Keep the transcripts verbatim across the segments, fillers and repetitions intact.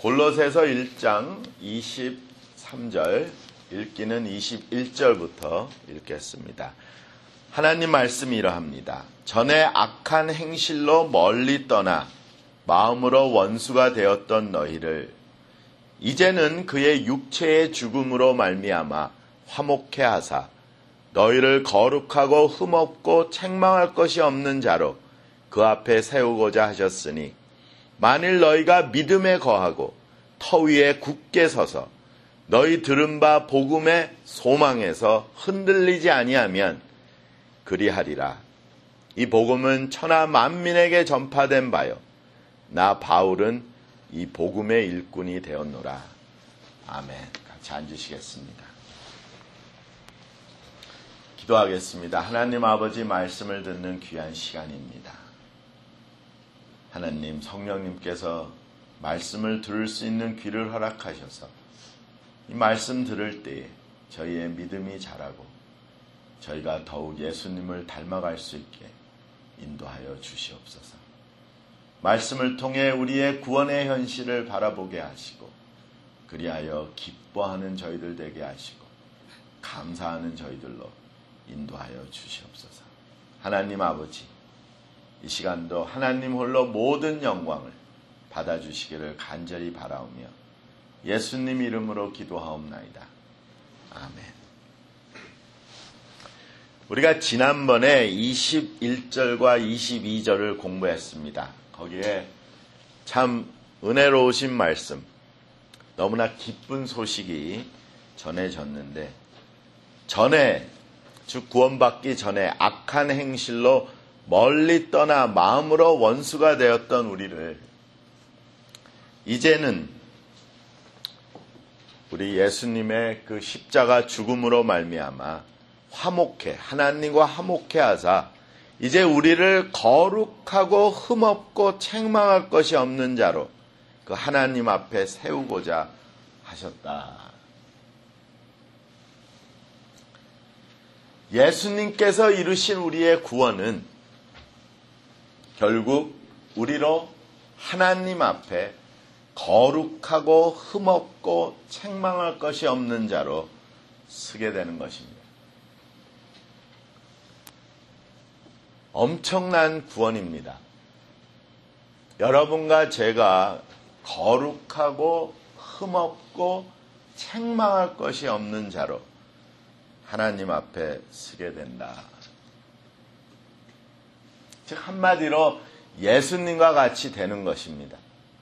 골로새서 일 장 이십삼 절, 읽기는 이십일 절부터 읽겠습니다. 하나님 말씀이 이러합니다. 전에 악한 행실로 멀리 떠나 마음으로 원수가 되었던 너희를 이제는 그의 육체의 죽음으로 말미암아 화목해 하사 너희를 거룩하고 흠없고 책망할 것이 없는 자로 그 앞에 세우고자 하셨으니 만일 너희가 믿음에 거하고 터 위에 굳게 서서 너희 들은 바 복음의 소망에서 흔들리지 아니하면 그리하리라. 이 복음은 천하 만민에게 전파된 바요 나 바울은 이 복음의 일꾼이 되었노라. 아멘. 같이 앉으시겠습니다. 기도하겠습니다. 하나님 아버지 말씀을 듣는 귀한 시간입니다. 하나님 성령님께서 말씀을 들을 수 있는 귀를 허락하셔서 이 말씀 들을 때에 저희의 믿음이 자라고 저희가 더욱 예수님을 닮아갈 수 있게 인도하여 주시옵소서. 말씀을 통해 우리의 구원의 현실을 바라보게 하시고 그리하여 기뻐하는 저희들 되게 하시고 감사하는 저희들로 인도하여 주시옵소서. 하나님 아버지, 이 시간도 하나님 홀로 모든 영광을 받아주시기를 간절히 바라오며 예수님 이름으로 기도하옵나이다. 아멘. 우리가 지난번에 이십일 절과 이십이 절을 공부했습니다. 거기에 참 은혜로우신 말씀, 너무나 기쁜 소식이 전해졌는데 전에 즉 구원받기 전에 악한 행실로 멀리 떠나 마음으로 원수가 되었던 우리를 이제는 우리 예수님의 그 십자가 죽음으로 말미암아 화목해 하나님과 화목해 하사 이제 우리를 거룩하고 흠없고 책망할 것이 없는 자로 그 하나님 앞에 세우고자 하셨다. 예수님께서 이루신 우리의 구원은 결국 우리로 하나님 앞에 거룩하고 흠없고 책망할 것이 없는 자로 서게 되는 것입니다. 엄청난 구원입니다. 여러분과 제가 거룩하고 흠없고 책망할 것이 없는 자로 하나님 앞에 서게 된다. 즉 한마디로 예수님과 같이 되는 것입니다.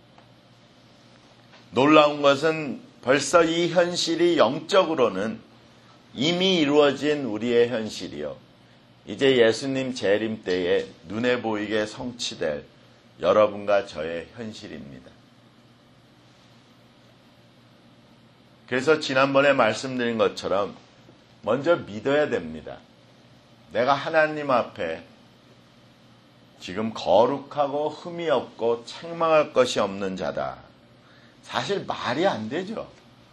놀라운 것은 벌써 이 현실이 영적으로는 이미 이루어진 우리의 현실이요. 이제 예수님 재림 때에 눈에 보이게 성취될 여러분과 저의 현실입니다. 그래서 지난번에 말씀드린 것처럼 먼저 믿어야 됩니다. 내가 하나님 앞에 지금 거룩하고 흠이 없고 책망할 것이 없는 자다. 사실 말이 안 되죠.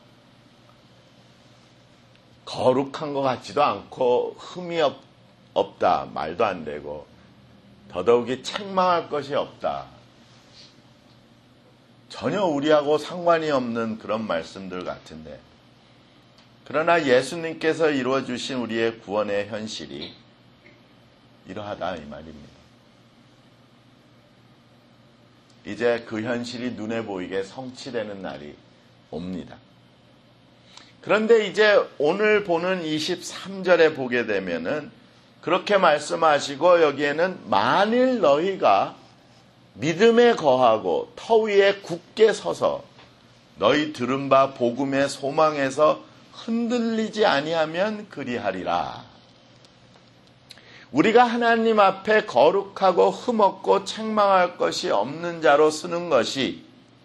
거룩한 것 같지도 않고 흠이 없, 없다. 말도 안 되고 더더욱이 책망할 것이 없다. 전혀 우리하고 상관이 없는 그런 말씀들 같은데 그러나 예수님께서 이루어주신 우리의 구원의 현실이 이러하다 이 말입니다. 이제 그 현실이 눈에 보이게 성취되는 날이 옵니다. 그런데 이제 오늘 보는 이십삼 절에 보게 되면은 그렇게 말씀하시고 여기에는 만일 너희가 믿음에 거하고 터 위에 굳게 서서 너희 들은 바 복음의 소망에서 흔들리지 아니하면 그리하리라. 우리가 하나님 앞에 거룩하고 흠없고 책망할 것이 없는 자로 서는 것이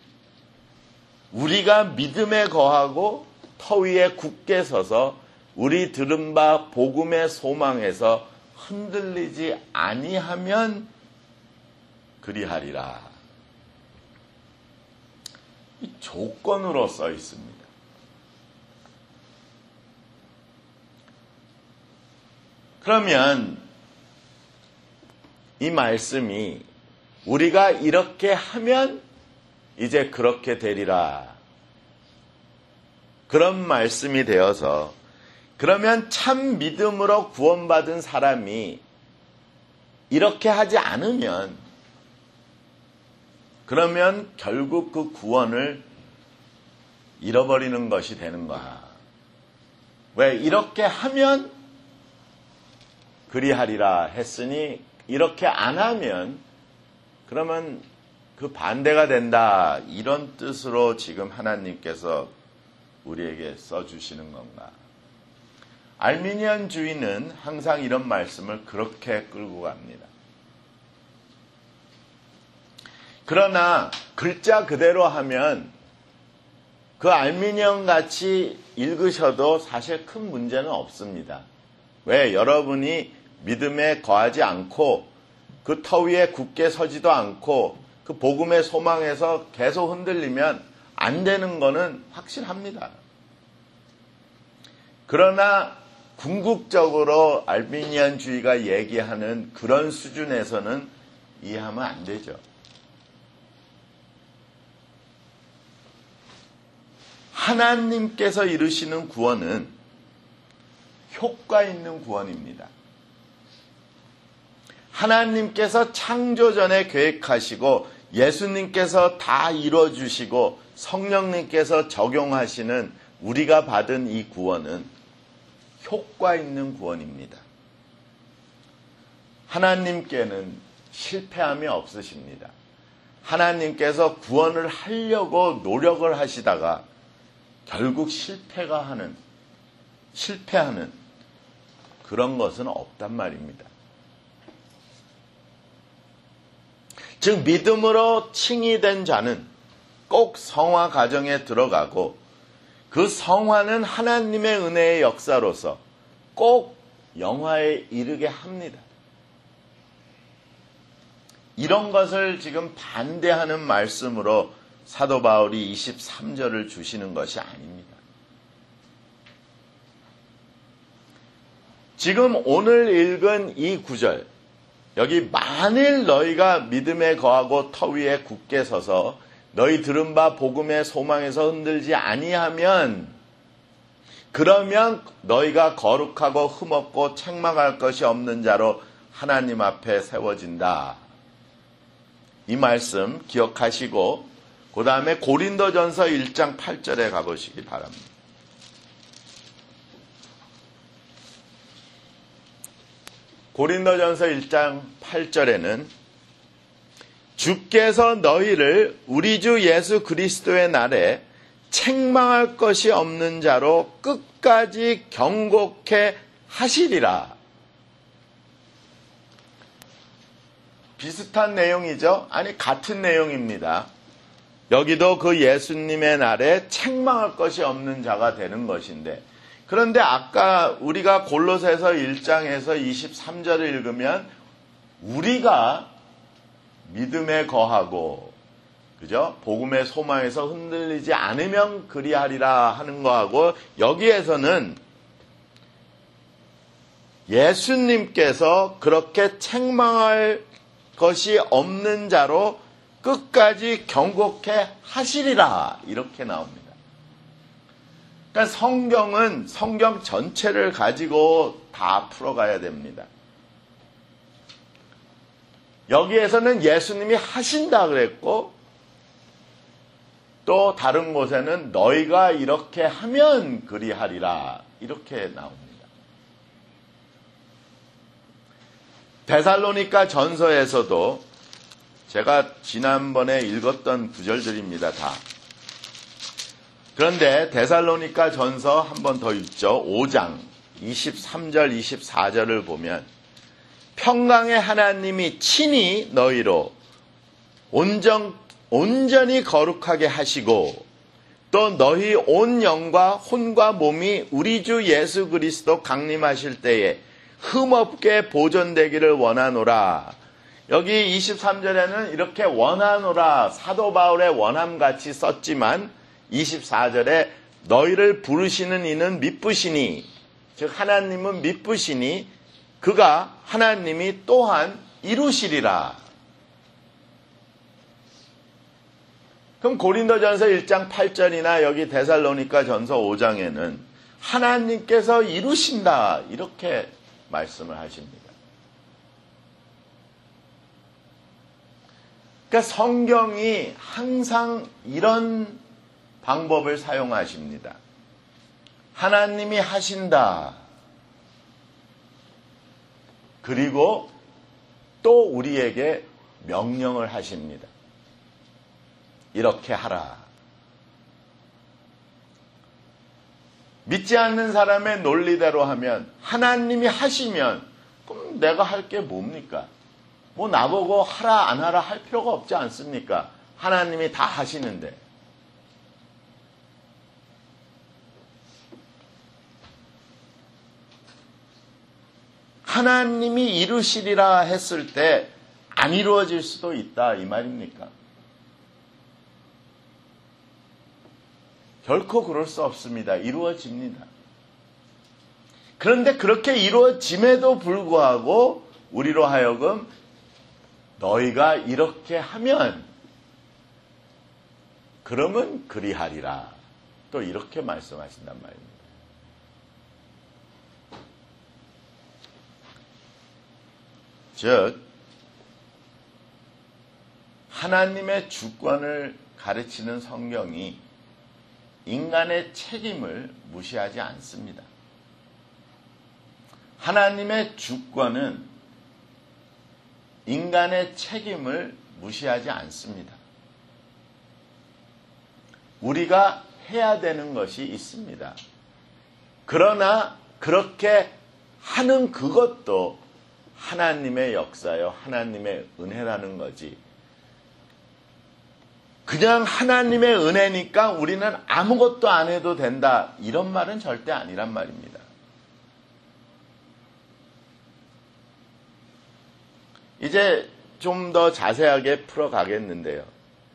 우리가 믿음에 거하고 터 위에 굳게 서서 우리 들은 바 복음의 소망에서 흔들리지 아니하면 그리하리라. 이 조건으로 써 있습니다. 그러면 이 말씀이 우리가 이렇게 하면 이제 그렇게 되리라. 그런 말씀이 되어서 그러면 참 믿음으로 구원받은 사람이 이렇게 하지 않으면 그러면 결국 그 구원을 잃어버리는 것이 되는 거야. 왜? 이렇게 하면 그리하리라 했으니 이렇게 안 하면 그러면 그 반대가 된다. 이런 뜻으로 지금 하나님께서 우리에게 써주시는 건가? 알미니안주의는 항상 이런 말씀을 그렇게 끌고 갑니다. 그러나 글자 그대로 하면 그 알미니언 같이 읽으셔도 사실 큰 문제는 없습니다. 왜? 여러분이 믿음에 거하지 않고 그 터 위에 굳게 서지도 않고 그 복음의 소망에서 계속 흔들리면 안 되는 거는 확실합니다. 그러나 궁극적으로 알미니안주의가 얘기하는 그런 수준에서는 이해하면 안 되죠. 하나님께서 이루시는 구원은 효과 있는 구원입니다. 하나님께서 창조 전에 계획하시고 예수님께서 다 이루어주시고 성령님께서 적용하시는 우리가 받은 이 구원은 효과 있는 구원입니다. 하나님께는 실패함이 없으십니다. 하나님께서 구원을 하려고 노력을 하시다가 결국 실패가 하는, 실패하는 그런 것은 없단 말입니다. 즉 믿음으로 칭의된 자는 꼭 성화 과정에 들어가고 그 성화는 하나님의 은혜의 역사로서 꼭 영화에 이르게 합니다. 이런 것을 지금 반대하는 말씀으로 사도 바울이 이십삼 절을 주시는 것이 아닙니다. 지금 오늘 읽은 이 구절, 여기 만일 너희가 믿음에 거하고 터 위에 굳게 서서 너희 들은 바 복음의 소망에서 흔들지 아니하면 그러면 너희가 거룩하고 흠없고 책망할 것이 없는 자로 하나님 앞에 세워진다. 이 말씀 기억하시고 그 다음에 고린도전서 일 장 팔 절에 가보시기 바랍니다. 고린도전서 일 장 팔 절에는 주께서 너희를 우리 주 예수 그리스도의 날에 책망할 것이 없는 자로 끝까지 경고케 하시리라. 비슷한 내용이죠? 아니 같은 내용입니다. 여기도 그 예수님의 날에 책망할 것이 없는 자가 되는 것인데 그런데 아까 우리가 골로새서 일 장에서 이십삼 절을 읽으면 우리가 믿음에 거하고 그죠? 복음의 소망에서 흔들리지 않으면 그리하리라 하는 거하고 여기에서는 예수님께서 그렇게 책망할 것이 없는 자로 끝까지 경고케 하시리라 이렇게 나옵니다. 그러니까 성경은 성경 전체를 가지고 다 풀어가야 됩니다. 여기에서는 예수님이 하신다 그랬고 또 다른 곳에는 너희가 이렇게 하면 그리하리라 이렇게 나옵니다. 데살로니가 전서에서도 제가 지난번에 읽었던 구절들입니다. 다. 그런데 데살로니가 전서 한 번 더 읽죠. 오 장 이십삼 절 이십사 절을 보면 평강의 하나님이 친히 너희로 온전, 온전히 거룩하게 하시고 또 너희 온 영과 혼과 몸이 우리 주 예수 그리스도 강림하실 때에 흠없게 보존되기를 원하노라. 여기 이십삼 절에는 이렇게 원하노라 사도 바울의 원함같이 썼지만 이십사 절에 너희를 부르시는 이는 미쁘시니 즉 하나님은 미쁘시니 그가 하나님이 또한 이루시리라. 그럼 고린도전서 일 장 팔 절이나 여기 데살로니가 전서 오 장에는 하나님께서 이루신다 이렇게 말씀을 하십니다. 그러니까 성경이 항상 이런 방법을 사용하십니다. 하나님이 하신다. 그리고 또 우리에게 명령을 하십니다. 이렇게 하라. 믿지 않는 사람의 논리대로 하면 하나님이 하시면 그럼 내가 할 게 뭡니까? 뭐 나보고 하라 안 하라 할 필요가 없지 않습니까? 하나님이 다 하시는데. 하나님이 이루시리라 했을 때 안 이루어질 수도 있다 이 말입니까? 결코 그럴 수 없습니다. 이루어집니다. 그런데 그렇게 이루어짐에도 불구하고 우리로 하여금 너희가 이렇게 하면 그러면 그리하리라 또 이렇게 말씀하신단 말입니다. 즉 하나님의 주권을 가르치는 성경이 인간의 책임을 무시하지 않습니다. 하나님의 주권은 인간의 책임을 무시하지 않습니다. 우리가 해야 되는 것이 있습니다. 그러나 그렇게 하는 그것도 하나님의 역사요, 하나님의 은혜라는 거지. 그냥 하나님의 은혜니까 우리는 아무것도 안 해도 된다. 이런 말은 절대 아니란 말입니다. 이제 좀 더 자세하게 풀어가겠는데요.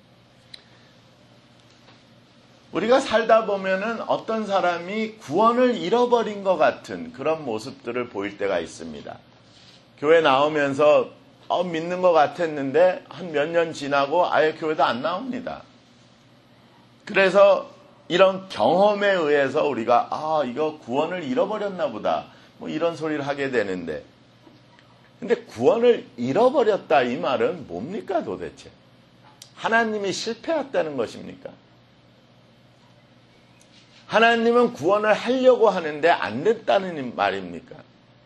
우리가 살다 보면은 어떤 사람이 구원을 잃어버린 것 같은 그런 모습들을 보일 때가 있습니다. 교회 나오면서 어, 믿는 것 같았는데 한 몇 년 지나고 아예 교회도 안 나옵니다. 그래서 이런 경험에 의해서 우리가 아 이거 구원을 잃어버렸나 보다 뭐 이런 소리를 하게 되는데 근데 구원을 잃어버렸다 이 말은 뭡니까 도대체? 하나님이 실패했다는 것입니까? 하나님은 구원을 하려고 하는데 안 됐다는 말입니까?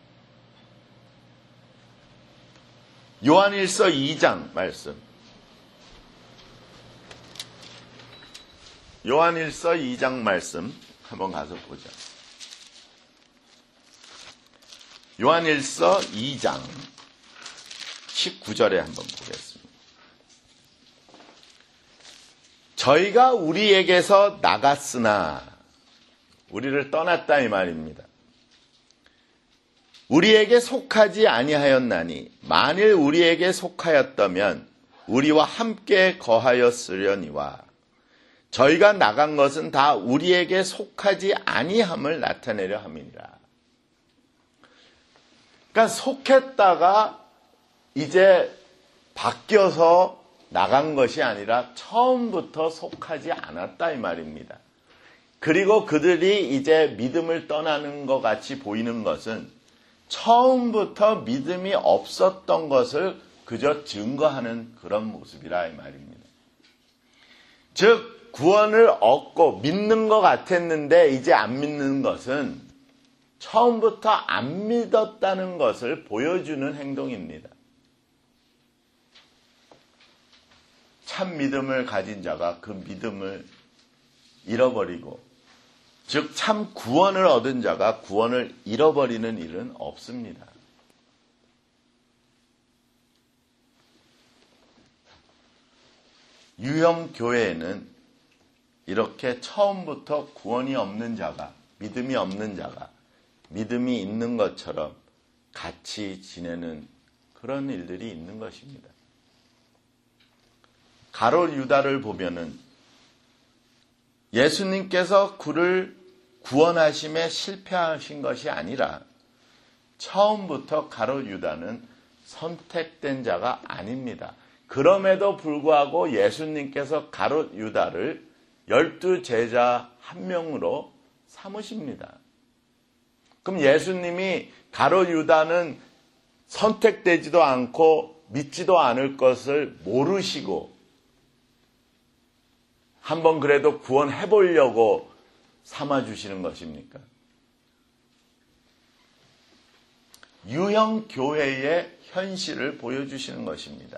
요한일서 이 장 말씀. 요한일서 이 장 말씀 한번 가서 보자. 요한일서 이 장 십구 절에 한번 보겠습니다. 저희가 우리에게서 나갔으나 우리를 떠났다 이 말입니다. 우리에게 속하지 아니하였나니 만일 우리에게 속하였다면 우리와 함께 거하였으려니와 저희가 나간 것은 다 우리에게 속하지 아니함을 나타내려 함이니라. 그러니까 속했다가 이제 바뀌어서 나간 것이 아니라 처음부터 속하지 않았다 이 말입니다. 그리고 그들이 이제 믿음을 떠나는 것 같이 보이는 것은 처음부터 믿음이 없었던 것을 그저 증거하는 그런 모습이라 이 말입니다. 즉 구원을 얻고 믿는 것 같았는데 이제 안 믿는 것은 처음부터 안 믿었다는 것을 보여주는 행동입니다. 참 믿음을 가진 자가 그 믿음을 잃어버리고 즉 참 구원을 얻은 자가 구원을 잃어버리는 일은 없습니다. 유형 교회에는 이렇게 처음부터 구원이 없는 자가, 믿음이 없는 자가 믿음이 있는 것처럼 같이 지내는 그런 일들이 있는 것입니다. 가롯 유다를 보면은 예수님께서 그를 구원하심에 실패하신 것이 아니라 처음부터 가롯 유다는 선택된 자가 아닙니다. 그럼에도 불구하고 예수님께서 가롯 유다를 열두 제자 한 명으로 삼으십니다. 그럼 예수님이 가롯 유다는 선택되지도 않고 믿지도 않을 것을 모르시고 한번 그래도 구원해 보려고 삼아주시는 것입니까? 유형 교회의 현실을 보여주시는 것입니다.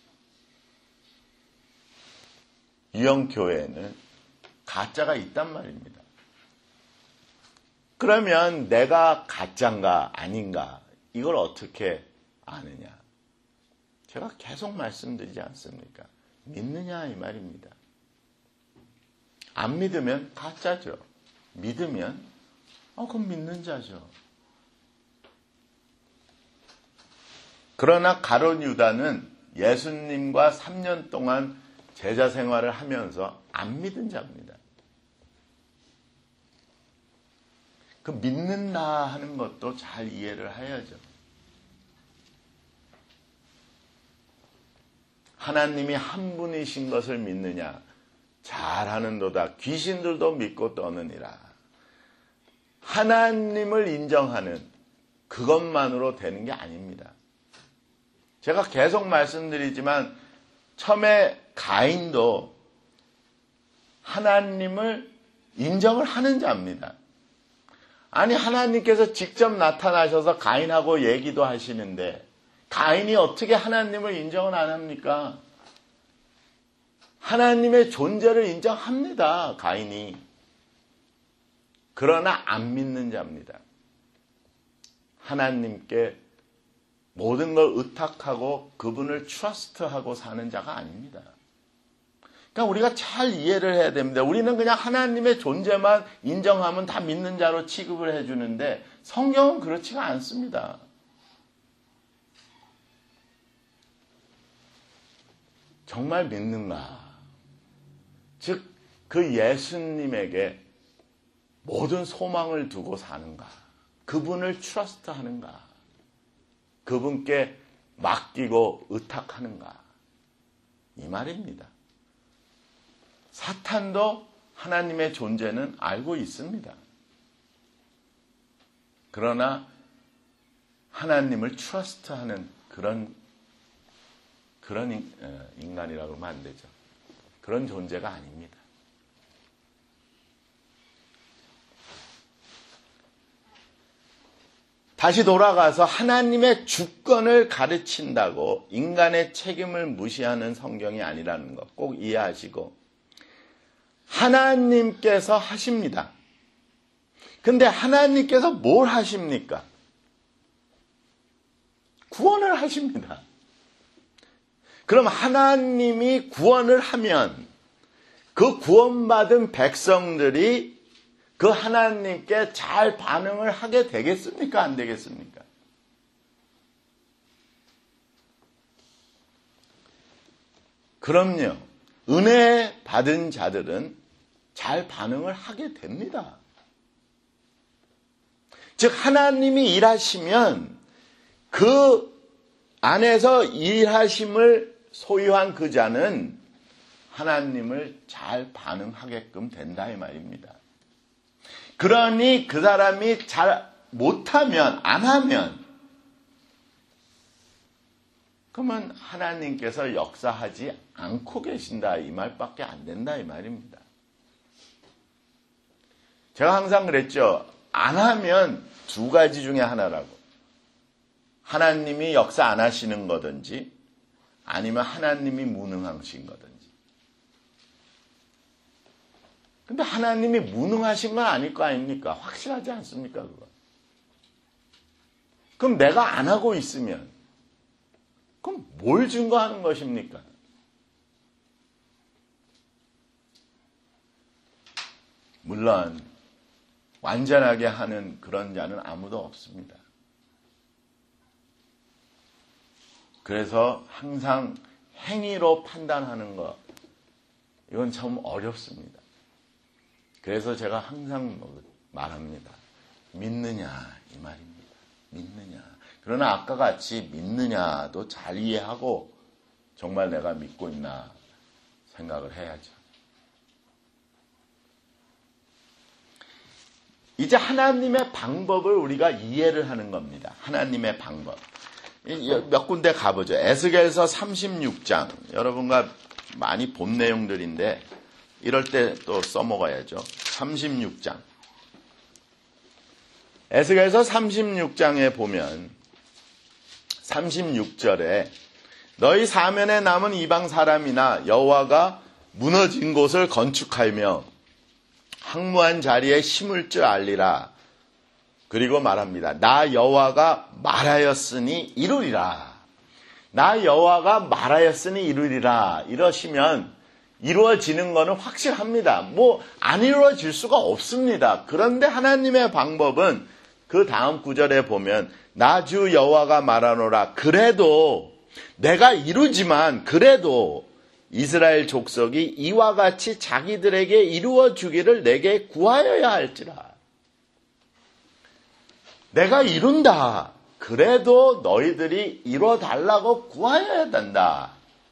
유형 교회에는 가짜가 있단 말입니다. 그러면 내가 가짜인가 아닌가 이걸 어떻게 아느냐? 제가 계속 말씀드리지 않습니까? 믿느냐 이 말입니다. 안 믿으면 가짜죠. 믿으면 어 그럼 믿는 자죠. 그러나 가롯 유다는 예수님과 삼 년 동안 제자 생활을 하면서 안 믿은 자입니다. 그 믿는다 하는 것도 잘 이해를 해야죠. 하나님이 한 분이신 것을 믿느냐? 잘하는도다. 귀신들도 믿고 떠느니라. 하나님을 인정하는 그것만으로 되는 게 아닙니다. 제가 계속 말씀드리지만 처음에 가인도 하나님을 인정을 하는 자입니다. 아니 하나님께서 직접 나타나셔서 가인하고 얘기도 하시는데 가인이 어떻게 하나님을 인정을 안 합니까? 하나님의 존재를 인정합니다. 가인이. 그러나 안 믿는 자입니다. 하나님께 모든 걸 의탁하고 그분을 트러스트하고 사는 자가 아닙니다. 그러니까 우리가 잘 이해를 해야 됩니다. 우리는 그냥 하나님의 존재만 인정하면 다 믿는 자로 취급을 해주는데 성경은 그렇지가 않습니다. 정말 믿는가? 즉, 그 예수님에게 모든 소망을 두고 사는가? 그분을 트러스트하는가? 그분께 맡기고 의탁하는가? 이 말입니다. 사탄도 하나님의 존재는 알고 있습니다. 그러나 하나님을 트러스트하는 그런 그런 인간이라고 하면 안 되죠. 그런 존재가 아닙니다. 다시 돌아가서 하나님의 주권을 가르친다고 인간의 책임을 무시하는 성경이 아니라는 것 꼭 이해하시고 하나님께서 하십니다. 근데 하나님께서 뭘 하십니까? 구원을 하십니다. 그럼 하나님이 구원을 하면 그 구원받은 백성들이 그 하나님께 잘 반응을 하게 되겠습니까? 안 되겠습니까? 그럼요. 은혜 받은 자들은 잘 반응을 하게 됩니다. 즉 하나님이 일하시면 그 안에서 일하심을 소유한 그 자는 하나님을 잘 반응하게끔 된다 이 말입니다. 그러니 그 사람이 잘 못하면 안 하면 그러면 하나님께서 역사하지 않고 계신다 이 말밖에 안 된다 이 말입니다. 제가 항상 그랬죠. 안 하면 두 가지 중에 하나라고. 하나님이 역사 안 하시는 거든지 아니면 하나님이 무능하신 거든지. 근데 하나님이 무능하신 건 아닐 거 아닙니까? 확실하지 않습니까? 그거. 그럼 내가 안 하고 있으면 그럼 뭘 증거하는 것입니까? 물론 완전하게 하는 그런 자는 아무도 없습니다. 그래서 항상 행위로 판단하는 것 이건 참 어렵습니다. 그래서 제가 항상 말합니다. 믿느냐 이 말입니다. 믿느냐. 그러나 아까 같이 믿느냐도 잘 이해하고 정말 내가 믿고 있나 생각을 해야죠. 이제 하나님의 방법을 우리가 이해를 하는 겁니다. 하나님의 방법. 몇 군데 가보죠. 에스겔서 삼십육 장. 여러분과 많이 본 내용들인데 이럴 때 또 써먹어야죠. 삼십육 장. 에스겔서 삼십육 장에 보면 삼십육 절에 너희 사면에 남은 이방 사람이나 여호와가 무너진 곳을 건축하며 황무한 자리에 심을 줄 알리라. 그리고 말합니다. 나 여호와가 말하였으니 이루리라. 나 여호와가 말하였으니 이루리라. 이러시면 이루어지는 것은 확실합니다. 뭐 안 이루어질 수가 없습니다. 그런데 하나님의 방법은 그 다음 구절에 보면 나 주 여호와가 말하노라. 그래도 내가 이루지만 그래도 이스라엘 족속이 이와 같이 자기들에게 이루어 주기를 내게 구하여야 할지라. 내가 이룬다. 그래도 너희들이 이루어 달라고 구하여야 된다.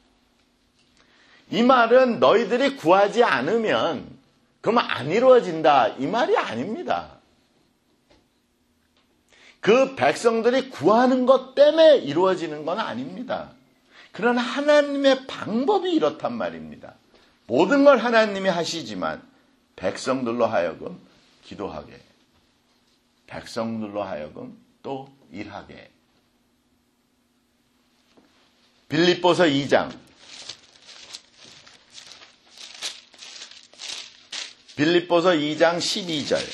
이 말은 너희들이 구하지 않으면 그러면 안 이루어진다. 이 말이 아닙니다. 그 백성들이 구하는 것 때문에 이루어지는 건 아닙니다. 그러나 하나님의 방법이 이렇단 말입니다. 모든 걸 하나님이 하시지만 백성들로 하여금 기도하게, 백성들로 하여금 또 일하게. 빌립보서 이 장. 빌립보서 이 장 십이 절.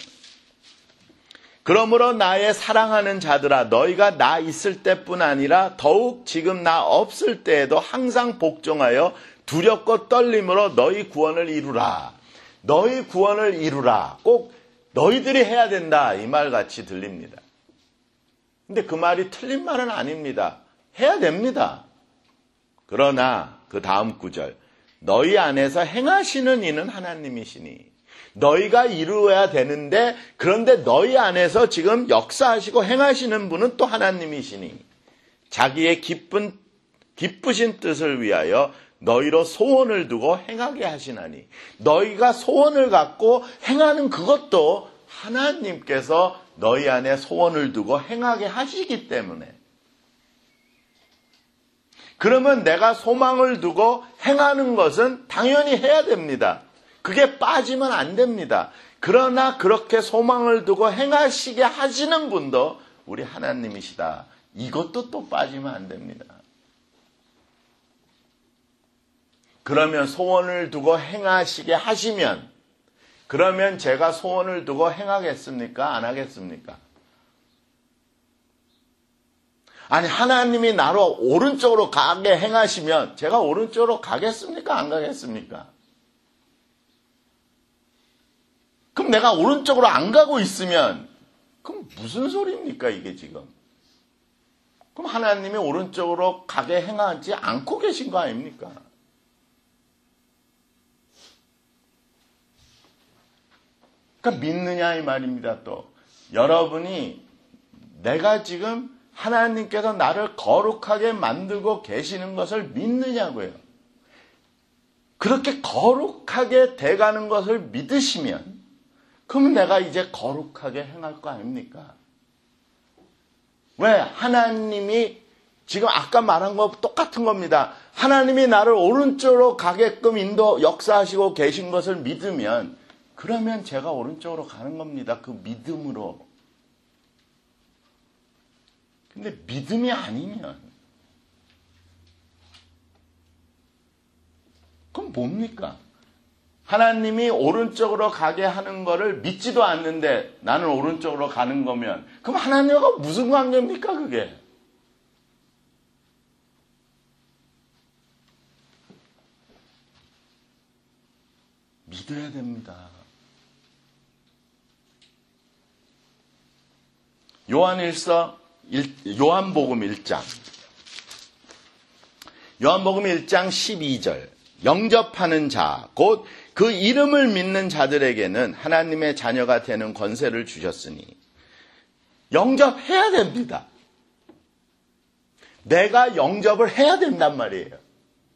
그러므로 나의 사랑하는 자들아 너희가 나 있을 때뿐 아니라 더욱 지금 나 없을 때에도 항상 복종하여 두렵고 떨림으로 너희 구원을 이루라. 너희 구원을 이루라. 꼭 너희들이 해야 된다. 이 말 같이 들립니다. 근데 그 말이 틀린 말은 아닙니다. 해야 됩니다. 그러나 그 다음 구절. 너희 안에서 행하시는 이는 하나님이시니. 너희가 이루어야 되는데 그런데 너희 안에서 지금 역사하시고 행하시는 분은 또 하나님이시니 자기의 기쁜, 기쁘신 뜻을 위하여 너희로 소원을 두고 행하게 하시나니 너희가 소원을 갖고 행하는 그것도 하나님께서 너희 안에 소원을 두고 행하게 하시기 때문에 그러면 내가 소망을 두고 행하는 것은 당연히 해야 됩니다. 그게 빠지면 안 됩니다. 그러나 그렇게 소망을 두고 행하시게 하시는 분도 우리 하나님이시다. 이것도 또 빠지면 안 됩니다. 그러면 소원을 두고 행하시게 하시면 그러면 제가 소원을 두고 행하겠습니까? 안 하겠습니까? 아니 하나님이 나로 오른쪽으로 가게 행하시면 제가 오른쪽으로 가겠습니까? 안 가겠습니까? 그럼 내가 오른쪽으로 안 가고 있으면 그럼 무슨 소리입니까 이게 지금? 그럼 하나님이 오른쪽으로 가게 행하지 않고 계신 거 아닙니까? 그러니까 믿느냐 이 말입니다. 또 여러분이 내가 지금 하나님께서 나를 거룩하게 만들고 계시는 것을 믿느냐고요. 그렇게 거룩하게 돼가는 것을 믿으시면 그러면 내가 이제 거룩하게 행할 거 아닙니까? 왜? 하나님이 지금 아까 말한 거 똑같은 겁니다. 하나님이 나를 오른쪽으로 가게끔 인도 역사하시고 계신 것을 믿으면 그러면 제가 오른쪽으로 가는 겁니다. 그 믿음으로. 근데 믿음이 아니면 그럼 뭡니까? 하나님이 오른쪽으로 가게 하는 거를 믿지도 않는데 나는 오른쪽으로 가는 거면 그럼 하나님과 무슨 관계입니까 그게? 믿어야 됩니다. 요한일서 요한복음 일 장 요한복음 일 장 십이 절 영접하는 자 곧 그 이름을 믿는 자들에게는 하나님의 자녀가 되는 권세를 주셨으니 영접해야 됩니다. 내가 영접을 해야 된단 말이에요.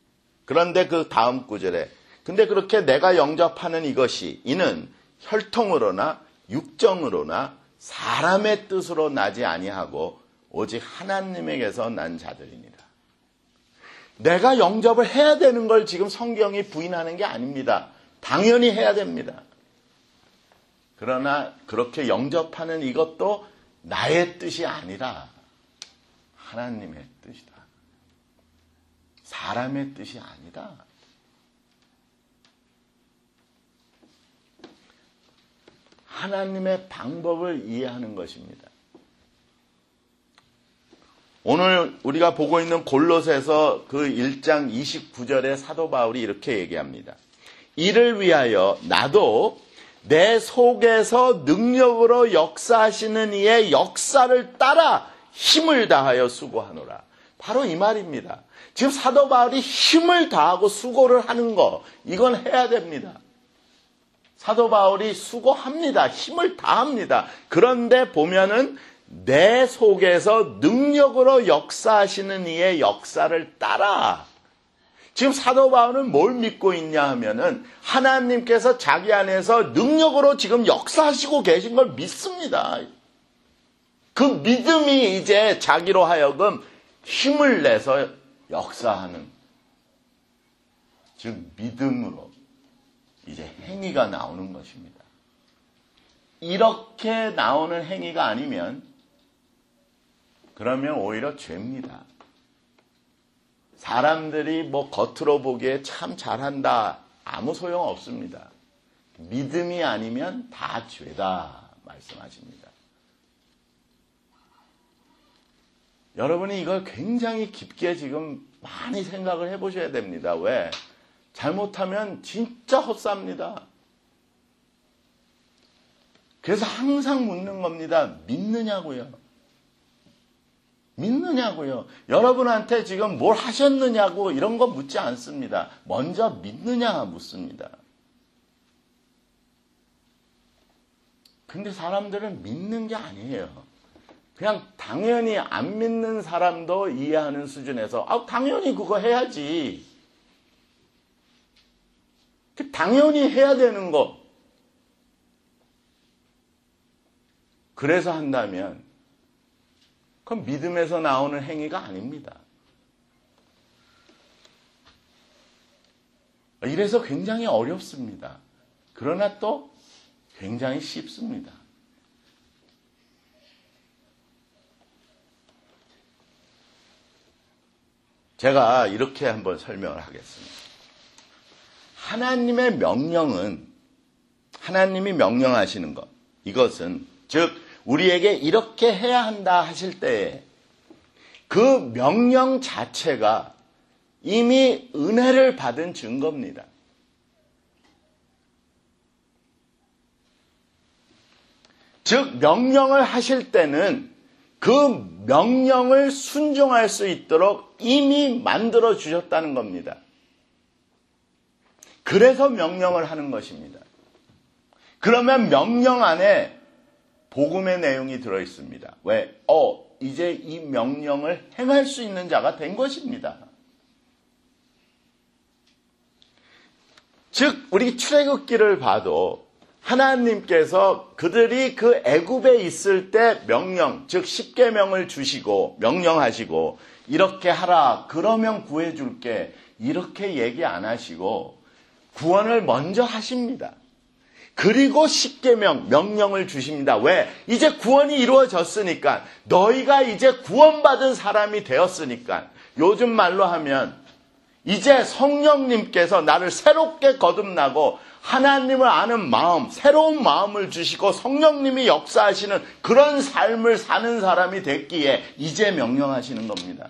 그런데 그 다음 구절에 근데 그렇게 내가 영접하는 이것이 이는 혈통으로나 육정으로나 사람의 뜻으로 나지 아니하고 오직 하나님에게서 난 자들이니라. 내가 영접을 해야 되는 걸 지금 성경이 부인하는 게 아닙니다. 당연히 해야 됩니다. 그러나 그렇게 영접하는 이것도 나의 뜻이 아니라 하나님의 뜻이다. 사람의 뜻이 아니다. 하나님의 방법을 이해하는 것입니다. 오늘 우리가 보고 있는 골로새서 그 일 장 이십구 절에 사도 바울이 이렇게 얘기합니다. 이를 위하여 나도 내 속에서 능력으로 역사하시는 이의 역사를 따라 힘을 다하여 수고하노라. 바로 이 말입니다. 지금 사도 바울이 힘을 다하고 수고를 하는 거, 이건 해야 됩니다. 사도 바울이 수고합니다. 힘을 다합니다. 그런데 보면은 내 속에서 능력으로 역사하시는 이의 역사를 따라. 지금 사도 바울은 뭘 믿고 있냐 하면은 하나님께서 자기 안에서 능력으로 지금 역사하시고 계신 걸 믿습니다. 그 믿음이 이제 자기로 하여금 힘을 내서 역사하는, 즉 믿음으로 이제 행위가 나오는 것입니다. 이렇게 나오는 행위가 아니면 그러면 오히려 죄입니다. 사람들이 뭐 겉으로 보기에 참 잘한다, 아무 소용 없습니다. 믿음이 아니면 다 죄다 말씀하십니다. 여러분이 이걸 굉장히 깊게 지금 많이 생각을 해보셔야 됩니다. 왜? 잘못하면 진짜 헛쌉니다. 그래서 항상 묻는 겁니다. 믿느냐고요. 믿느냐고요. 여러분한테 지금 뭘 하셨느냐고 이런 거 묻지 않습니다. 먼저 믿느냐 묻습니다. 근데 사람들은 믿는 게 아니에요. 그냥 당연히 안 믿는 사람도 이해하는 수준에서 아, 당연히 그거 해야지. 당연히 해야 되는 거. 그래서 한다면 그건 믿음에서 나오는 행위가 아닙니다. 이래서 굉장히 어렵습니다. 그러나 또 굉장히 쉽습니다. 제가 이렇게 한번 설명을 하겠습니다. 하나님의 명령은, 하나님이 명령하시는 것, 이것은 즉 우리에게 이렇게 해야 한다 하실 때에 그 명령 자체가 이미 은혜를 받은 증거입니다. 즉 명령을 하실 때는 그 명령을 순종할 수 있도록 이미 만들어 주셨다는 겁니다. 그래서 명령을 하는 것입니다. 그러면 명령 안에 복음의 내용이 들어있습니다. 왜? 어, 이제 이 명령을 행할 수 있는 자가 된 것입니다. 즉 우리 출애굽기를 봐도 하나님께서 그들이 그 애굽에 있을 때 명령, 즉 십계명을 주시고 명령하시고 이렇게 하라, 그러면 구해줄게, 이렇게 얘기 안 하시고 구원을 먼저 하십니다. 그리고 십계명, 명령을 주십니다. 왜? 이제 구원이 이루어졌으니까, 너희가 이제 구원받은 사람이 되었으니까, 요즘 말로 하면 이제 성령님께서 나를 새롭게 거듭나고 하나님을 아는 마음, 새로운 마음을 주시고 성령님이 역사하시는 그런 삶을 사는 사람이 됐기에 이제 명령하시는 겁니다.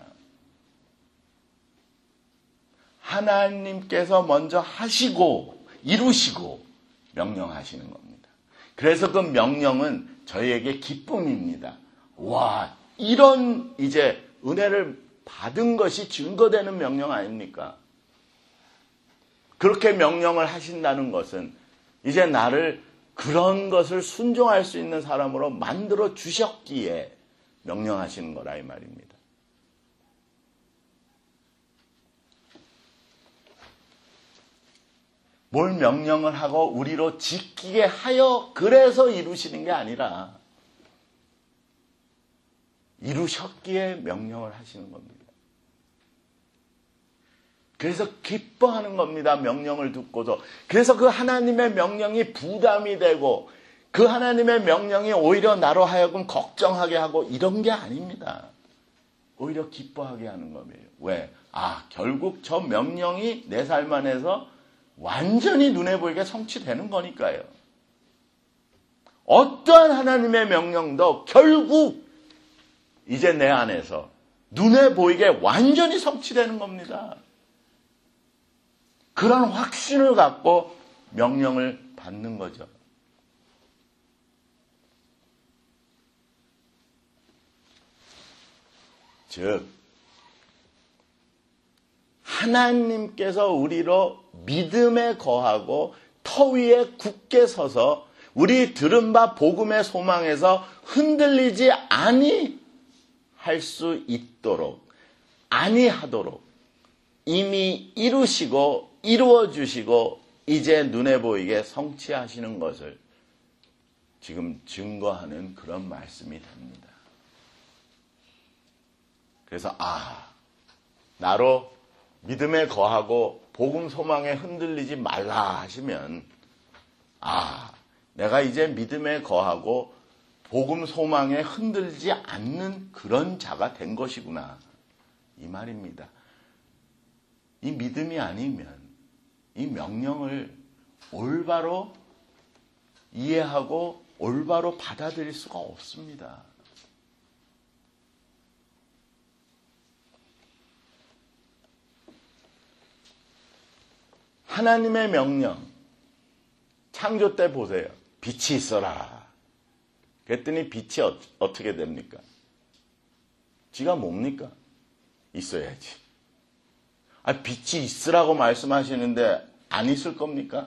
하나님께서 먼저 하시고 이루시고 명령하시는 겁니다. 그래서 그 명령은 저희에게 기쁨입니다. 와, 이런 이제 은혜를 받은 것이 증거되는 명령 아닙니까? 그렇게 명령을 하신다는 것은 이제 나를 그런 것을 순종할 수 있는 사람으로 만들어 주셨기에 명령하시는 거라 이 말입니다. 뭘 명령을 하고 우리로 지키게 하여 그래서 이루시는 게 아니라 이루셨기에 명령을 하시는 겁니다. 그래서 기뻐하는 겁니다. 명령을 듣고도. 그래서 그 하나님의 명령이 부담이 되고 그 하나님의 명령이 오히려 나로 하여금 걱정하게 하고 이런 게 아닙니다. 오히려 기뻐하게 하는 거예요. 왜? 아, 결국 저 명령이 내 삶 안에서 완전히 눈에 보이게 성취되는 거니까요. 어떠한 하나님의 명령도 결국 이제 내 안에서 눈에 보이게 완전히 성취되는 겁니다. 그런 확신을 갖고 명령을 받는 거죠. 즉, 하나님께서 우리로 믿음에 거하고 터 위에 굳게 서서 우리 들은 바 복음의 소망에서 흔들리지 아니할 수 있도록, 아니하도록 이미 이루시고 이루어 주시고 이제 눈에 보이게 성취하시는 것을 지금 증거하는 그런 말씀이 됩니다. 그래서 아, 나로 믿음에 거하고 복음 소망에 흔들리지 말라 하시면 아, 내가 이제 믿음에 거하고 복음 소망에 흔들리지 않는 그런 자가 된 것이구나 이 말입니다. 이 믿음이 아니면 이 명령을 올바로 이해하고 올바로 받아들일 수가 없습니다. 하나님의 명령, 창조 때 보세요. 빛이 있어라. 그랬더니 빛이 어, 어떻게 됩니까? 지가 뭡니까? 있어야지. 아, 빛이 있으라고 말씀하시는데 안 있을 겁니까?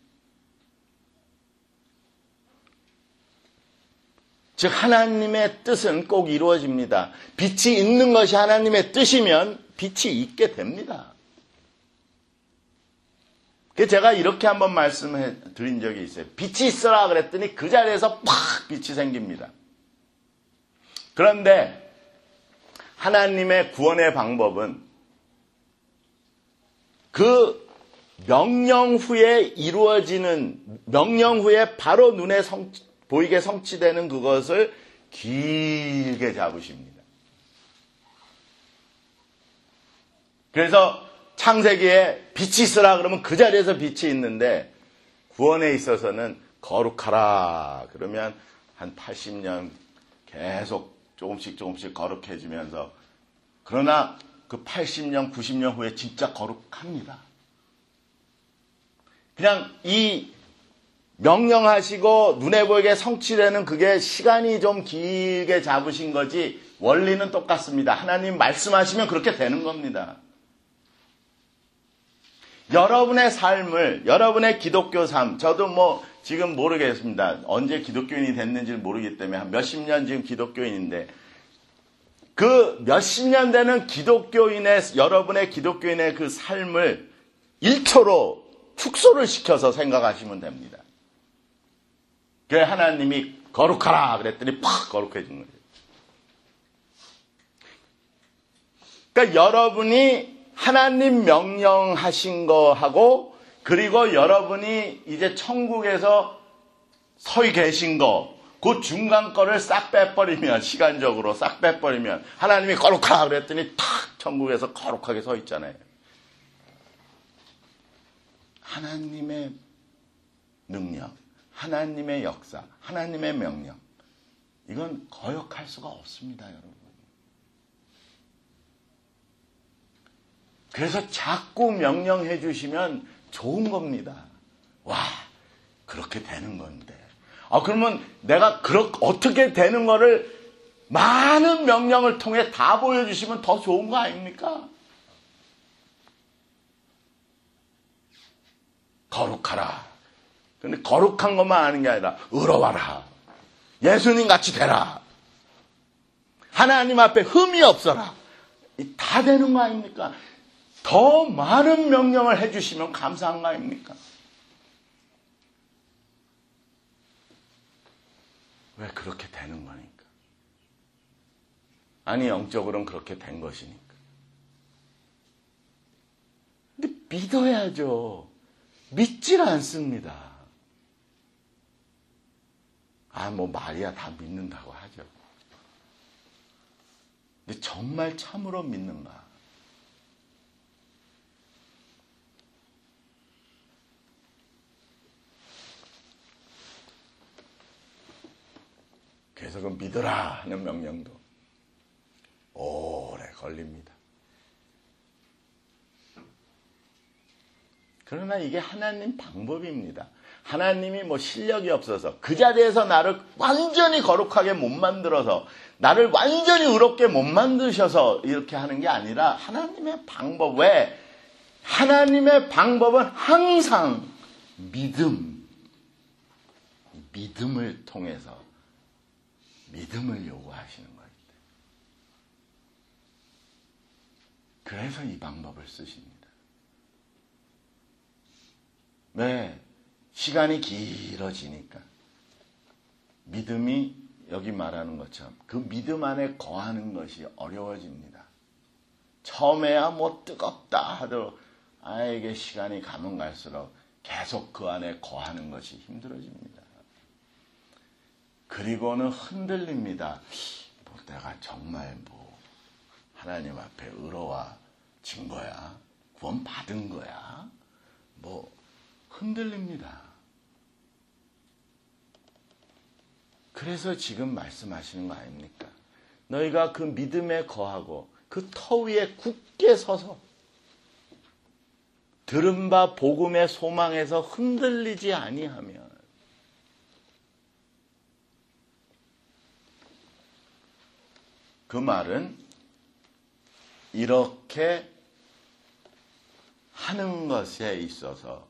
즉 하나님의 뜻은 꼭 이루어집니다. 빛이 있는 것이 하나님의 뜻이면 빛이 있게 됩니다. 제가 이렇게 한번 말씀해 드린 적이 있어요. 빛이 있어라 그랬더니 그 자리에서 팍 빛이 생깁니다. 그런데 하나님의 구원의 방법은 그 명령 후에 이루어지는, 명령 후에 바로 눈에 성, 보이게 성취되는 그것을 길게 잡으십니다. 그래서 창세기에 빛이 있으라 그러면 그 자리에서 빛이 있는데 구원에 있어서는 거룩하라 그러면 한 팔십 년 계속 조금씩 조금씩 거룩해지면서 그러나 그 팔십 년, 구십 년 후에 진짜 거룩합니다. 그냥 이 명령하시고 눈에 보이게 성취되는 그게 시간이 좀 길게 잡으신 거지 원리는 똑같습니다. 하나님 말씀하시면 그렇게 되는 겁니다. 여러분의 삶을, 여러분의 기독교 삶, 저도 뭐 지금 모르겠습니다. 언제 기독교인이 됐는지 모르기 때문에 한 몇십 년 지금 기독교인인데 그 몇십 년 되는 기독교인의, 여러분의 기독교인의 그 삶을 일 초로 축소를 시켜서 생각하시면 됩니다. 그래 하나님이 거룩하라 그랬더니 팍 거룩해진 거예요. 그러니까 여러분이 하나님 명령하신 거하고 그리고 여러분이 이제 천국에서 서 계신 거 그 중간 거를 싹 빼버리면 시간적으로 싹 빼버리면 하나님이 거룩하라 그랬더니 탁 천국에서 거룩하게 서 있잖아요. 하나님의 능력, 하나님의 역사, 하나님의 명령 이건 거역할 수가 없습니다, 여러분. 그래서 자꾸 명령해 주시면 좋은 겁니다. 와, 그렇게 되는 건데. 아, 그러면 내가 그렇게 어떻게 되는 거를 많은 명령을 통해 다 보여주시면 더 좋은 거 아닙니까? 거룩하라. 근데 거룩한 것만 아는 게 아니라 의로워라. 예수님 같이 되라. 하나님 앞에 흠이 없어라. 다 되는 거 아닙니까? 더 많은 명령을 해주시면 감사한 거 아닙니까? 왜 그렇게 되는 거니까. 아니, 영적으로는 그렇게 된 것이니까. 근데 믿어야죠. 믿질 않습니다. 아, 뭐 말이야 다 믿는다고 하죠. 근데 정말 참으로 믿는가? 그래서 그 믿으라 하는 명령도 오래 걸립니다. 그러나 이게 하나님 방법입니다. 하나님이 뭐 실력이 없어서 그 자리에서 나를 완전히 거룩하게 못 만들어서 나를 완전히 의롭게 못 만드셔서 이렇게 하는 게 아니라 하나님의 방법. 왜? 하나님의 방법은 항상 믿음, 믿음을 통해서 믿음을 요구하시는 거예요. 그래서 이 방법을 쓰십니다. 왜? 시간이 길어지니까 믿음이 여기 말하는 것처럼 그 믿음 안에 거하는 것이 어려워집니다. 처음에야 뭐 뜨겁다 하더라도 아에게 시간이 가면 갈수록 계속 그 안에 거하는 것이 힘들어집니다. 그리고는 흔들립니다. 뭐 내가 정말 뭐 하나님 앞에 의로워진 거야? 구원 받은 거야? 뭐 흔들립니다. 그래서 지금 말씀하시는 거 아닙니까? 너희가 그 믿음에 거하고 그 터 위에 굳게 서서 들은 바 복음의 소망에서 흔들리지 아니하면 그 말은 이렇게 하는 것에 있어서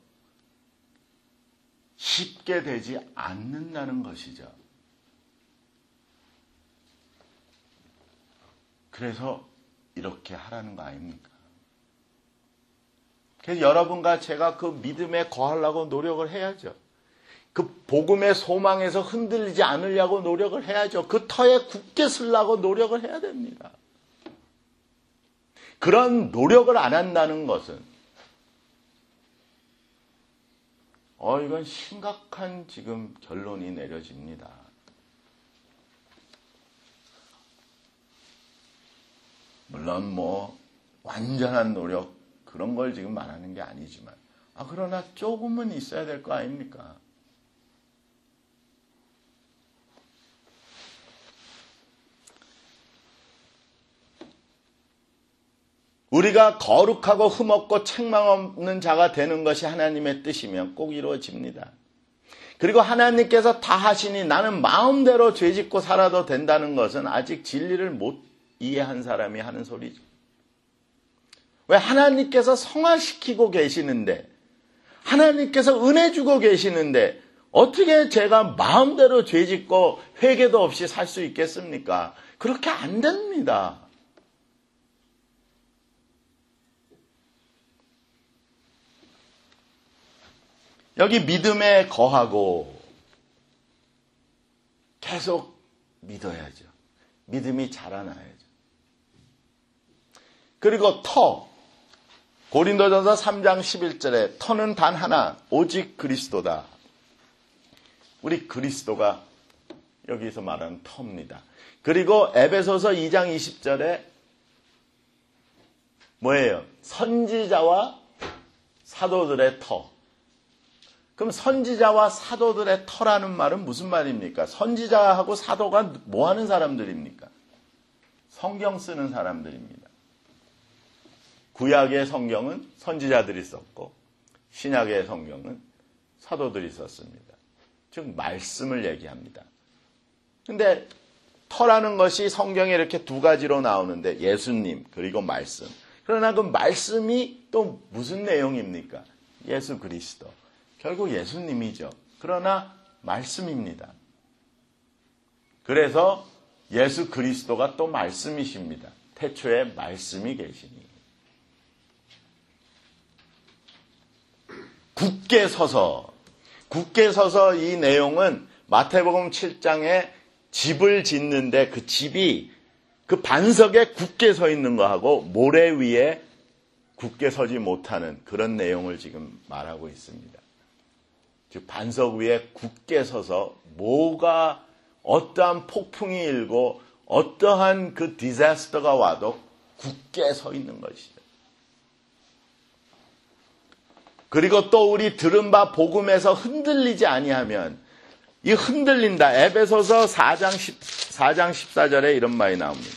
쉽게 되지 않는다는 것이죠. 그래서 이렇게 하라는 거 아닙니까? 그래서 여러분과 제가 그 믿음에 거하려고 노력을 해야죠. 그 복음의 소망에서 흔들리지 않으려고 노력을 해야죠. 그 터에 굳게 서려고 노력을 해야 됩니다. 그런 노력을 안 한다는 것은 어 이건 심각한 지금 결론이 내려집니다. 물론 뭐 완전한 노력 그런 걸 지금 말하는 게 아니지만 아 그러나 조금은 있어야 될 거 아닙니까? 우리가 거룩하고 흠없고 책망 없는 자가 되는 것이 하나님의 뜻이면 꼭 이루어집니다. 그리고 하나님께서 다 하시니 나는 마음대로 죄짓고 살아도 된다는 것은 아직 진리를 못 이해한 사람이 하는 소리죠. 왜? 하나님께서 성화시키고 계시는데 하나님께서 은혜 주고 계시는데 어떻게 제가 마음대로 죄짓고 회개도 없이 살 수 있겠습니까? 그렇게 안 됩니다. 여기 믿음에 거하고 계속 믿어야죠. 믿음이 자라나야죠. 그리고 터, 고린도전서 삼 장 십일 절에 터는 단 하나, 오직 그리스도다. 우리 그리스도가 여기서 말하는 터입니다. 그리고 에베소서 이 장 이십 절에 뭐예요? 선지자와 사도들의 터. 그럼 선지자와 사도들의 터라는 말은 무슨 말입니까? 선지자하고 사도가 뭐 하는 사람들입니까? 성경 쓰는 사람들입니다. 구약의 성경은 선지자들이 썼고 신약의 성경은 사도들이 썼습니다. 즉 말씀을 얘기합니다. 근데 터라는 것이 성경에 이렇게 두 가지로 나오는데 예수님 그리고 말씀. 그러나 그 말씀이 또 무슨 내용입니까? 예수 그리스도. 결국 예수님이죠. 그러나 말씀입니다. 그래서 예수 그리스도가 또 말씀이십니다. 태초에 말씀이 계시니. 굳게 서서, 굳게 서서 이 내용은 마태복음 칠 장에 집을 짓는데 그 집이 그 반석에 굳게 서 있는 거하고 모래 위에 굳게 서지 못하는 그런 내용을 지금 말하고 있습니다. 즉 반석 위에 굳게 서서 뭐가 어떠한 폭풍이 일고 어떠한 그 디자스터가 와도 굳게 서 있는 것이죠. 그리고 또 우리 들은 바 복음에서 흔들리지 아니하면 이 흔들린다. 에베소서 사 장 십사 절에 이런 말이 나옵니다.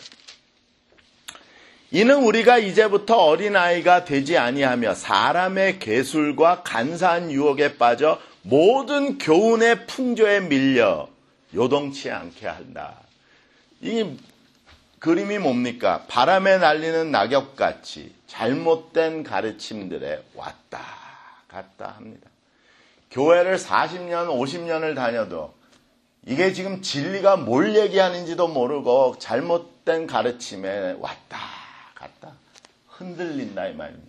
이는 우리가 이제부터 어린아이가 되지 아니하며 사람의 계술과 간사한 유혹에 빠져 모든 교훈의 풍조에 밀려 요동치 않게 한다. 이 그림이 뭡니까? 바람에 날리는 낙엽같이 잘못된 가르침들에 왔다 갔다 합니다. 교회를 사십 년, 오십 년을 다녀도 이게 지금 진리가 뭘 얘기하는지도 모르고 잘못된 가르침에 왔다 갔다 흔들린다 이 말입니다.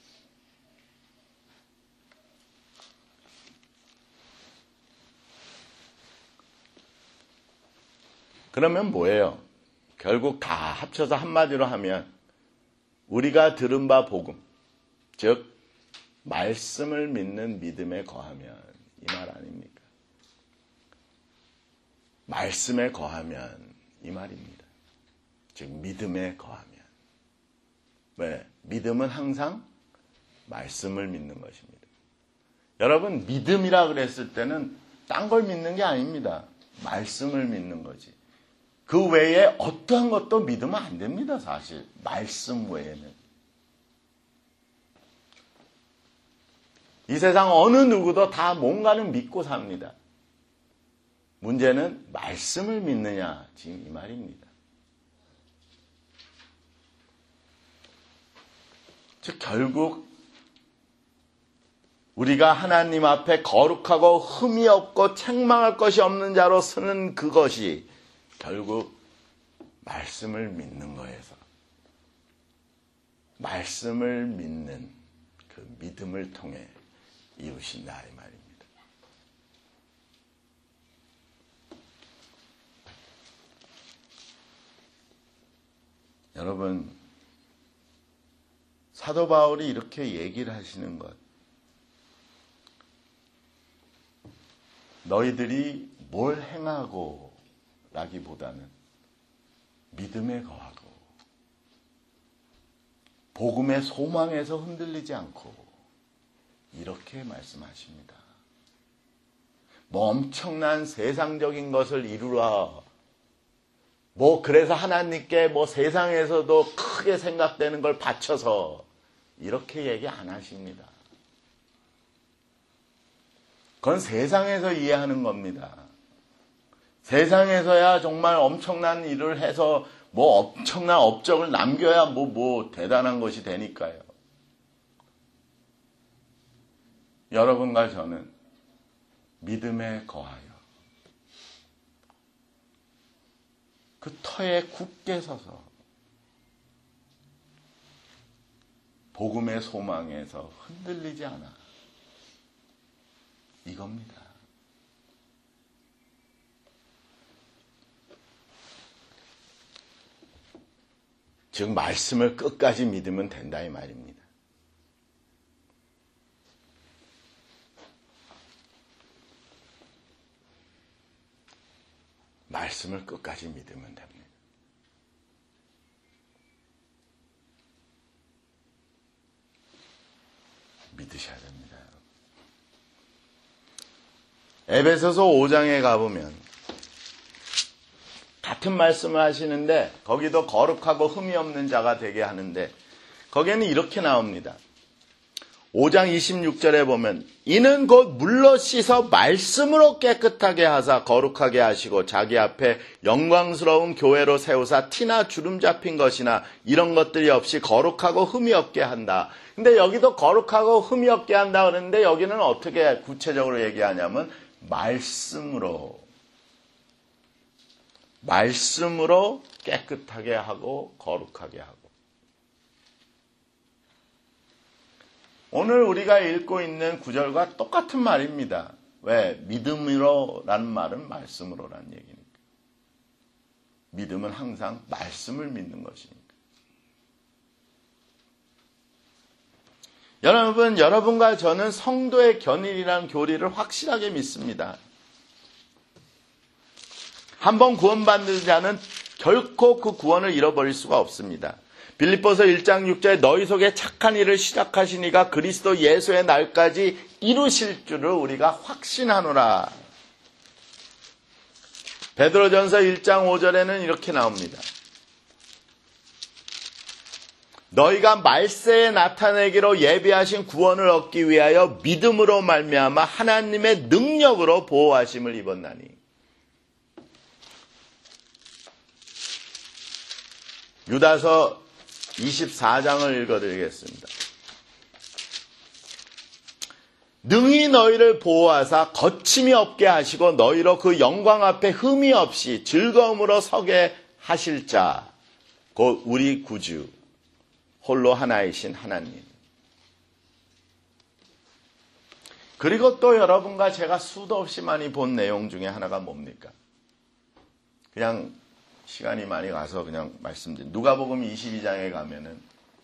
그러면 뭐예요? 결국 다 합쳐서 한마디로 하면 우리가 들은 바 복음, 즉 말씀을 믿는 믿음에 거하면 이 말 아닙니까? 말씀에 거하면 이 말입니다. 즉 믿음에 거하면. 왜? 믿음은 항상 말씀을 믿는 것입니다. 여러분 믿음이라 그랬을 때는 딴 걸 믿는 게 아닙니다. 말씀을 믿는 거지. 그 외에 어떠한 것도 믿으면 안 됩니다. 사실 말씀 외에는. 이 세상 어느 누구도 다 뭔가는 믿고 삽니다. 문제는 말씀을 믿느냐 지금 이 말입니다. 즉 결국 우리가 하나님 앞에 거룩하고 흠이 없고 책망할 것이 없는 자로 서는 그것이 결국 말씀을 믿는 거에서 말씀을 믿는 그 믿음을 통해 이루신다 이 말입니다. 여러분 사도 바울이 이렇게 얘기를 하시는 것, 너희들이 뭘 행하고 라기보다는 믿음에 거하고 복음의 소망에서 흔들리지 않고 이렇게 말씀하십니다. 뭐 엄청난 세상적인 것을 이루라, 뭐 그래서 하나님께 뭐 세상에서도 크게 생각되는 걸 바쳐서 이렇게 얘기 안 하십니다. 그건 세상에서 이해하는 겁니다. 세상에서야 정말 엄청난 일을 해서 뭐 엄청난 업적을 남겨야 뭐, 뭐 대단한 것이 되니까요. 여러분과 저는 믿음에 거하여 그 터에 굳게 서서 복음의 소망에서 흔들리지 않아. 이겁니다. 즉 말씀을 끝까지 믿으면 된다 이 말입니다. 말씀을 끝까지 믿으면 됩니다. 믿으셔야 됩니다. 에베소서 오 장에 가보면 같은 말씀을 하시는데 거기도 거룩하고 흠이 없는 자가 되게 하는데 거기에는 이렇게 나옵니다. 오 장 이십육 절에 보면 이는 곧 물로 씻어 말씀으로 깨끗하게 하사 거룩하게 하시고 자기 앞에 영광스러운 교회로 세우사 티나 주름 잡힌 것이나 이런 것들이 없이 거룩하고 흠이 없게 한다. 근데 여기도 거룩하고 흠이 없게 한다 그러는데 여기는 어떻게 구체적으로 얘기하냐면 말씀으로 말씀으로 깨끗하게 하고 거룩하게 하고. 오늘 우리가 읽고 있는 구절과 똑같은 말입니다. 왜? 믿음으로라는 말은 말씀으로라는 얘기니까. 믿음은 항상 말씀을 믿는 것이니까. 여러분, 여러분과 저는 성도의 견인이라는 교리를 확실하게 믿습니다. 한번 구원받는 자는 결코 그 구원을 잃어버릴 수가 없습니다. 빌립보서 일 장 육 절에 너희 속에 착한 일을 시작하신 이가 그리스도 예수의 날까지 이루실 줄을 우리가 확신하노라. 베드로전서 일 장 오 절에는 이렇게 나옵니다. 너희가 말세에 나타내기로 예비하신 구원을 얻기 위하여 믿음으로 말미암아 하나님의 능력으로 보호하심을 입었나니. 유다서 이십사 장을 읽어드리겠습니다. 능히 너희를 보호하사 거침이 없게 하시고 너희로 그 영광 앞에 흠이 없이 즐거움으로 서게 하실 자, 곧 우리 구주 홀로 하나이신 하나님. 그리고 또 여러분과 제가 수도 없이 많이 본 내용 중에 하나가 뭡니까? 그냥 시간이 많이 가서 그냥 말씀드린 누가복음 이십이 장에 가면은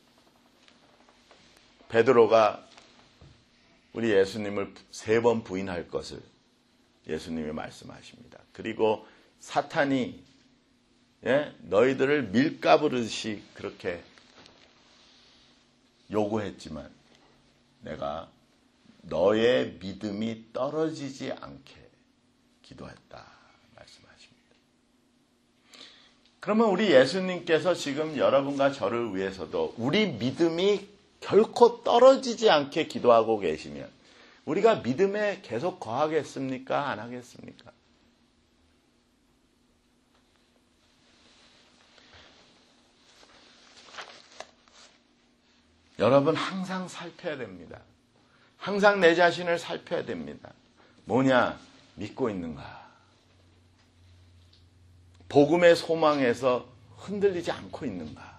베드로가 우리 예수님을 세 번 부인할 것을 예수님이 말씀하십니다. 그리고 사탄이 예? 너희들을 밀가부르듯이 그렇게 요구했지만 내가 너의 믿음이 떨어지지 않게 기도했다 말씀하십니다. 그러면 우리 예수님께서 지금 여러분과 저를 위해서도 우리 믿음이 결코 떨어지지 않게 기도하고 계시면 우리가 믿음에 계속 거하겠습니까? 안 하겠습니까? 여러분 항상 살펴야 됩니다. 항상 내 자신을 살펴야 됩니다. 뭐냐? 믿고 있는가? 복음의 소망에서 흔들리지 않고 있는가?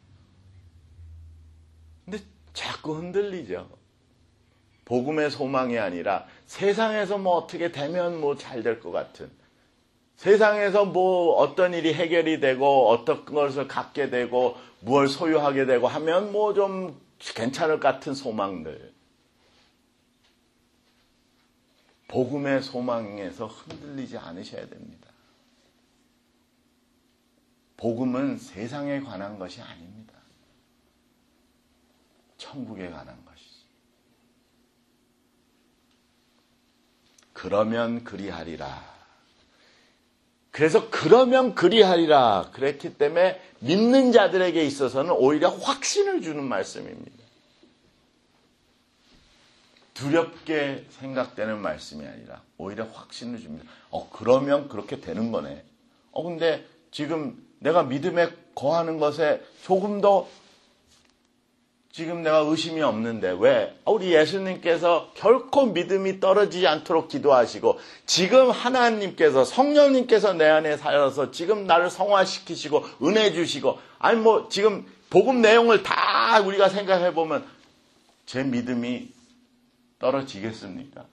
근데 자꾸 흔들리죠. 복음의 소망이 아니라 세상에서 뭐 어떻게 되면 뭐 잘 될 것 같은, 세상에서 뭐 어떤 일이 해결이 되고 어떤 것을 갖게 되고 무엇을 소유하게 되고 하면 뭐 좀 괜찮을 것 같은 소망들. 복음의 소망에서 흔들리지 않으셔야 됩니다. 복음은 세상에 관한 것이 아닙니다. 천국에 관한 것이지. 그러면 그리하리라. 그래서 그러면 그리하리라 그랬기 때문에 믿는 자들에게 있어서는 오히려 확신을 주는 말씀입니다. 두렵게 생각되는 말씀이 아니라 오히려 확신을 줍니다. 어, 그러면 그렇게 되는 거네. 어, 근데 지금 내가 믿음에 거하는 것에 조금 더 지금 내가 의심이 없는데 왜? 우리 예수님께서 결코 믿음이 떨어지지 않도록 기도하시고 지금 하나님께서 성령님께서 내 안에 살아서 지금 나를 성화시키시고 은혜 주시고 아니 뭐 지금 복음 내용을 다 우리가 생각해 보면 제 믿음이 떨어지겠습니까?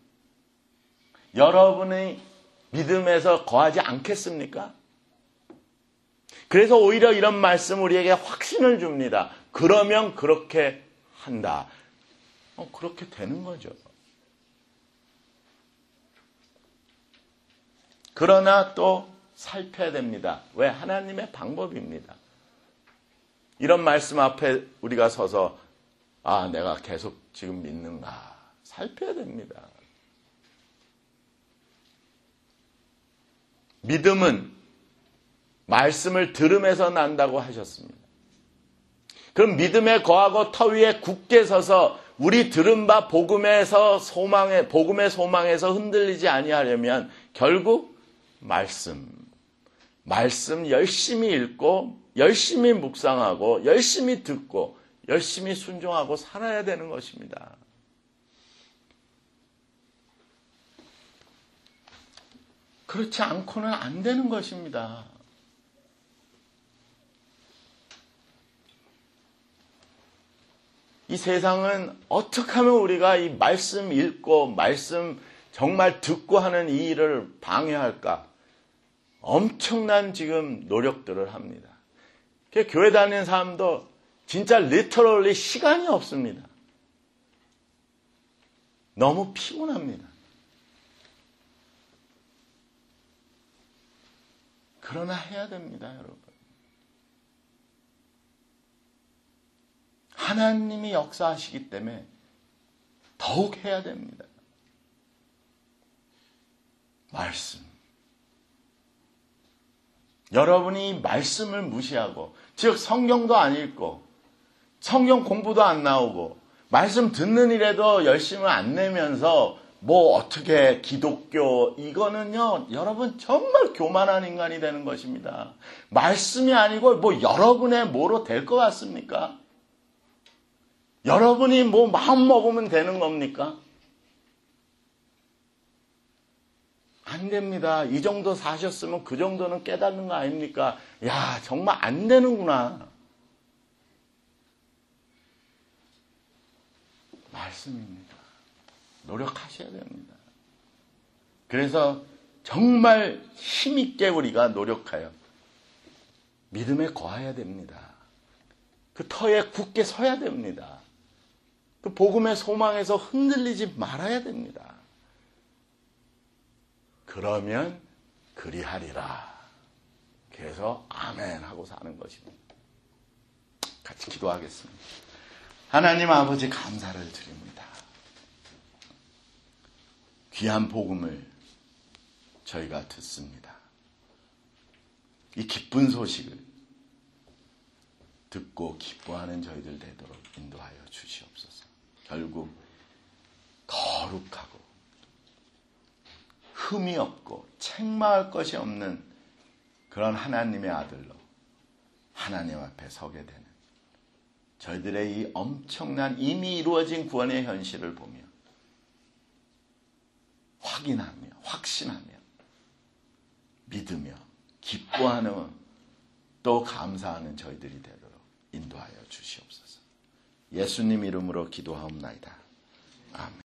여러분의 믿음에서 거하지 않겠습니까? 그래서 오히려 이런 말씀 우리에게 확신을 줍니다. 그러면 그렇게 한다. 어, 그렇게 되는 거죠. 그러나 또 살펴야 됩니다. 왜? 하나님의 방법입니다. 이런 말씀 앞에 우리가 서서 아, 내가 계속 지금 믿는가? 살펴야 됩니다. 믿음은 말씀을 들음에서 난다고 하셨습니다. 그럼 믿음에 거하고 터 위에 굳게 서서 우리 들은 바 복음에서 소망에 복음의 소망에서 흔들리지 아니하려면 결국 말씀, 말씀 열심히 읽고 열심히 묵상하고 열심히 듣고 열심히 순종하고 살아야 되는 것입니다. 그렇지 않고는 안 되는 것입니다. 이 세상은 어떻게 하면 우리가 이 말씀 읽고 말씀 정말 듣고 하는 이 일을 방해할까? 엄청난 지금 노력들을 합니다. 교회 다니는 사람도 진짜 리터럴리 시간이 없습니다. 너무 피곤합니다. 그러나 해야 됩니다, 여러분. 하나님이 역사하시기 때문에 더욱 해야 됩니다. 말씀. 여러분이 말씀을 무시하고, 즉 성경도 안 읽고 성경 공부도 안 나오고 말씀 듣는 일에도 열심을 안 내면서 뭐 어떻게 기독교, 이거는요 여러분 정말 교만한 인간이 되는 것입니다. 말씀이 아니고 뭐 여러분의 뭐로 될 것 같습니까? 여러분이 뭐 마음 먹으면 되는 겁니까? 안 됩니다. 이 정도 사셨으면 그 정도는 깨닫는 거 아닙니까? 야, 정말 안 되는구나. 말씀입니다. 노력하셔야 됩니다. 그래서 정말 힘있게 우리가 노력하여 믿음에 거해야 됩니다. 그 터에 굳게 서야 됩니다. 그 복음의 소망에서 흔들리지 말아야 됩니다. 그러면 그리하리라. 그래서 아멘 하고 사는 것입니다. 같이 기도하겠습니다. 하나님 아버지 감사를 드립니다. 귀한 복음을 저희가 듣습니다. 이 기쁜 소식을 듣고 기뻐하는 저희들 되도록 인도하여 주시옵소서. 결국 거룩하고 흠이 없고 책망할 것이 없는 그런 하나님의 아들로 하나님 앞에 서게 되는 저희들의 이 엄청난 이미 이루어진 구원의 현실을 보며 확인하며 확신하며 믿으며 기뻐하는 또 감사하는 저희들이 되도록 인도하여 주시옵소서. 예수님 이름으로 기도하옵나이다. 아멘.